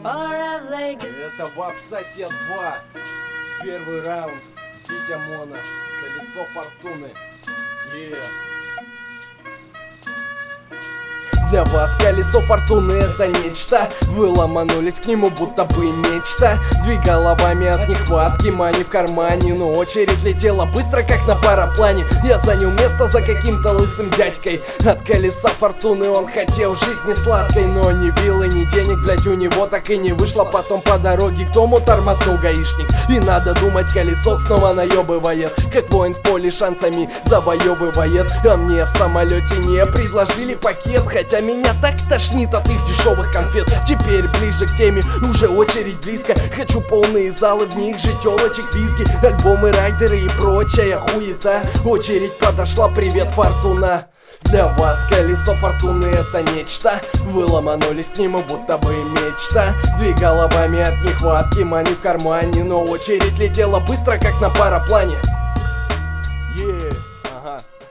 Это Вапсасия 2. Первый раунд. Витя Моно. Колесо фортуны. Для вас колесо фортуны это нечто. Вы ломанулись к нему, будто бы нечто. Две головами от нехватки, мани в кармане. Но очередь летела быстро, как на параплане. Я занял место за каким-то лысым дядькой. От колеса фортуны он хотел жизни сладкой. Но ни виллы, ни денег, блять, у него так и не вышло. Потом по дороге к дому тормознул гаишник. И надо думать, колесо снова наебывает. Как воин в поле шансами завоевывает. А мне в самолете не предложили пакет. Хотя меня так тошнит от их дешевых конфет. Теперь ближе к теме, уже очередь близко. Хочу полные залы, в них же телочек, визги, альбомы, райдеры и прочая хуета. Очередь подошла, привет, фортуна. Для вас колесо фортуны это нечто. Вы ломанулись к нему, будто бы мечта. Две головами от нехватки, мани в кармане. Но очередь летела быстро, как на параплане. Ага.